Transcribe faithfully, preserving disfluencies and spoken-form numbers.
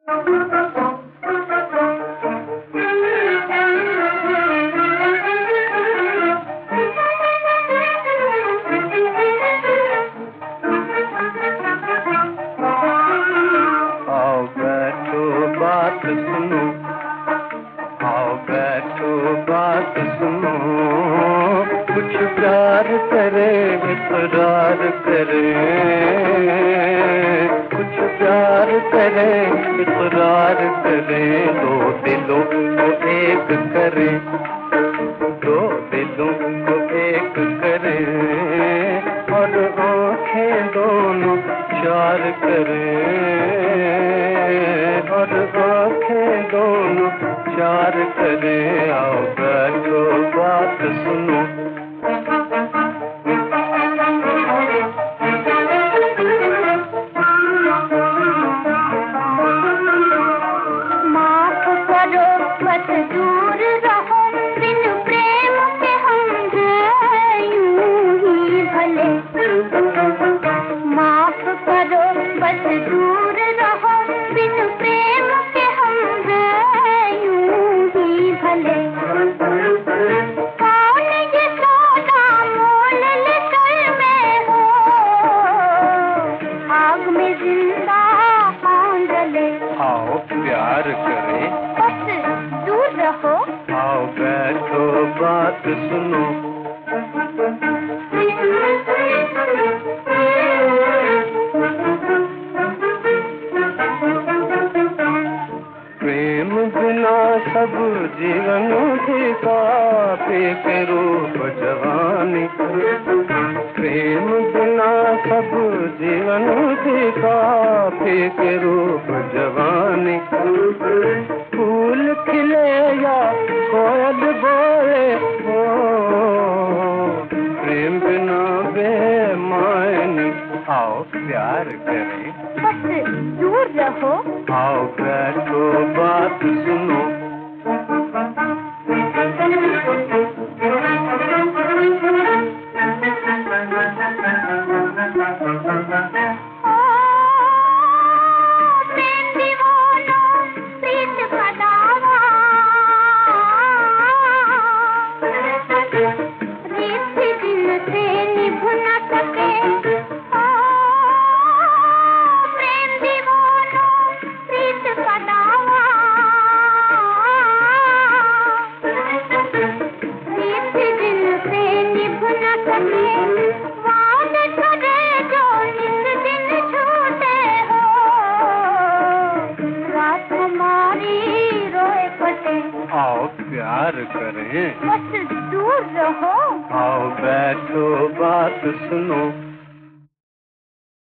बात सुनो, आओ बैठो बात सुनो, कुछ प्यार करे इकरार करे, कुछ प्यार करे इकरार करे, दो दिलों को एक करे, दो दिलों को एक करे, और आँखें दोनों चार करे, और आँखें दोनों चार करे, आओ बैठो बात सुनो। माफ करो मत दूर रहो, बिन प्रेम के हम हैं यूं ही भले। माफ करो बस दूर रहो, बिन प्रेम के हम हैं यूं ही भले। कौन ये सौदा मोल ले कर में हो, आग में जिंदा कौन जले। आओ प्यार करें, बस दूर रहो, आओ बैठो बात सुनो। प्रेम बिना सब जीवन फीका, के रूप जवानी। प्रेम बिना सब जीवन फीका, के रूप जवानी। फूल खिले या कोयल बोले हो, प्रेम बिना बेमानी। आओ प्यार करें, बस दूर रहो, आओ बैठो बात सुनो। आओ प्यार करें, बस दूर रहो, आओ बैठो बात सुनो।